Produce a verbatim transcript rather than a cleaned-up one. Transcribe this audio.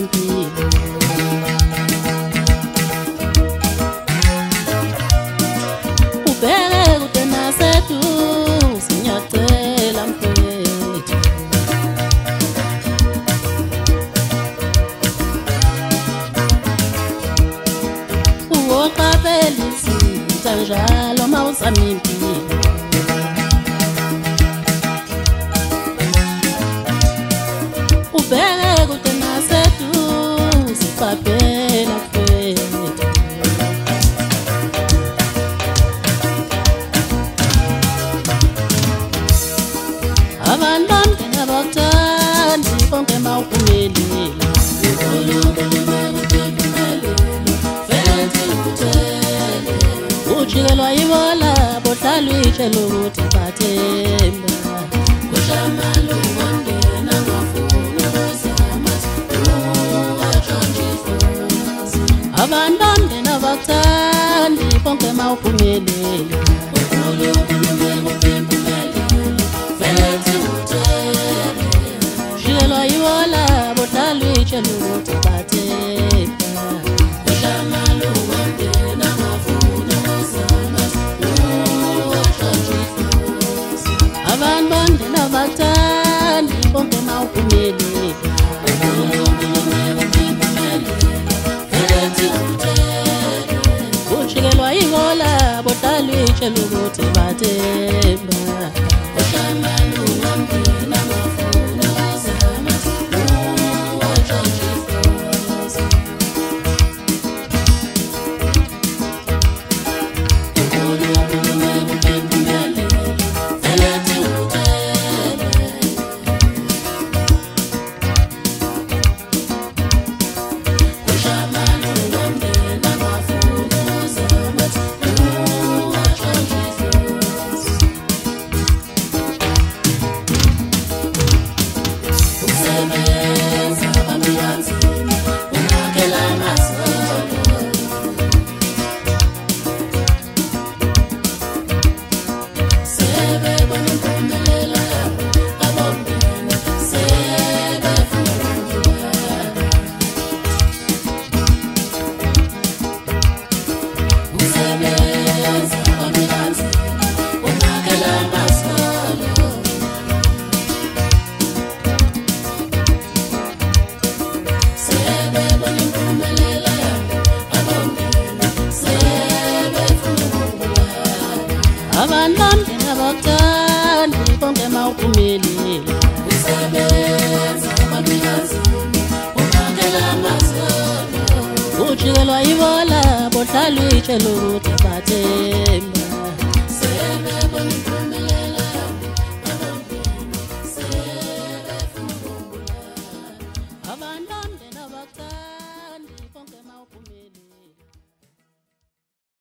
impilo. Ubheke kude naseduze ngiyacela mfethu. Uwoqaphela izinto njalo mawuzama impilo. Ubheke kude naseduze qaphela mfethu. Abantu bami abakuthandi konke mawuphumelele. Ujikelwa yibola bohlala uyitshela ukuthi bathemba. Abantu bami abakuthandi konke mawuphumelele. Ujikelwa yibola bohlala uyitshela ukuthi bathemba. Abantu bami abakuthandi konke mawuphumelele. Ujikelwa yibola bohlala uyitshela ukuthi bathemba. Abantu bami abakuthandi konke mawuphumelele. Ujikelwa yibola bohlala uyitshela ukuthi bathemba.